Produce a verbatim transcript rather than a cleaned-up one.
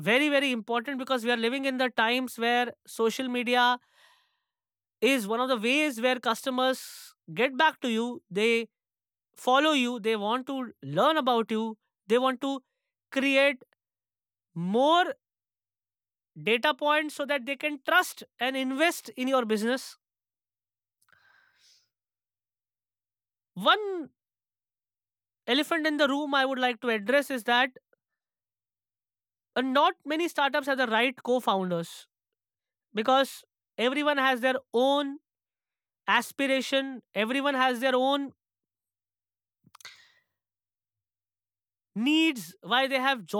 Very, very important, because we are living in the times where social media is one of the ways where customers get back to you. They follow you, they want to learn about you, they want to create more data points so that they can trust and invest in your business. One elephant in the room I would like to address is that uh, not many startups have the right co-founders, because everyone has their own aspiration, everyone has their own needs why they have